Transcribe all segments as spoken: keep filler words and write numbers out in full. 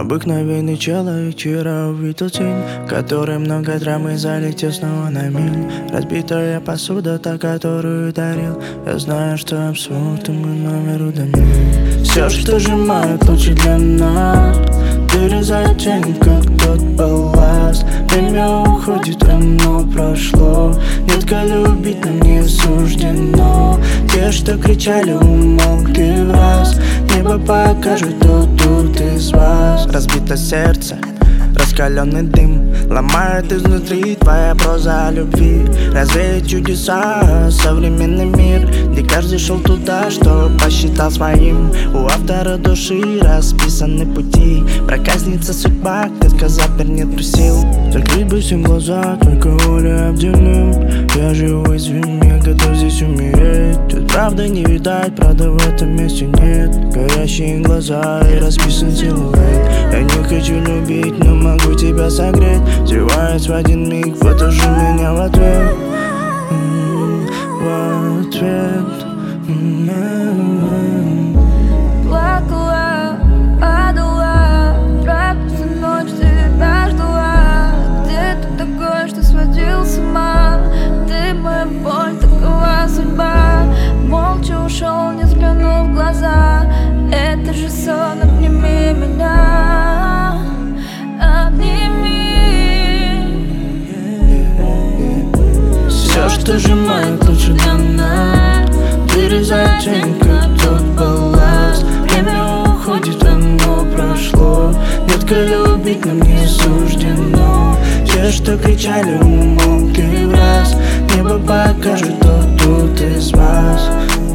Обыкновенный человек вчера увидел тень, который много драмы залетел снова на миль. Разбитая посуда, та, которую дарил. Я знаю, что абсурд, и мы номер удалили. Все, что сжимает, лучше для нас. Вырезает тень, как тот балласт. Время уходит, оно прошло. Детка, любить нам не суждено. Те, что кричали, умолкли в раз. Небо покажет, кто тут из вас. Разбито сердце, раскаленный дым ломает изнутри твоя проза о любви. Развеет чудеса, современный мир, где каждый шел туда, что посчитал своим. У автора души расписаны пути. Проказница судьба, детка, запер, нету сил. Закрыть бы всем глаза, только воля обделим. Я живу, извини, я готов здесь умереть. Тут правда не видать, правда в этом месте нет. Горящие глаза и расписан силуэт. Я не хочу любить, но могу тебя согреть. Взрываясь в один миг, вот уже меня в ответ. М-м-м, в ответ. М-м-м. Плакала, падала, правда всю ночь тебя ждала. Где ты такой, что сводил с ума? Ты моя боль, такова судьба. Молча ушел, не взглянув в глаза. Это же сон, обними меня. Все, что сжимает, лучше для нас. Вырезает тень, как тот балласт. Время уходит, оно прошло. Детка, любить нам не суждено. Те, что кричали, умолкли в раз. Небо покажет, кто тут из вас.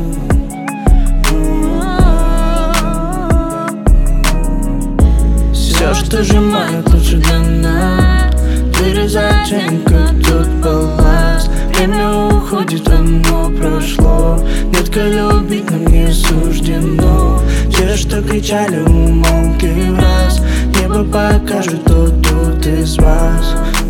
Все, что сжимает, лучше для нас. Вырезает тень, как тот балласт. Время уходит, оно прошло. Детка, любить нам не суждено. Те, что кричали, умолкли в раз. Небо покажет, кто тут из вас.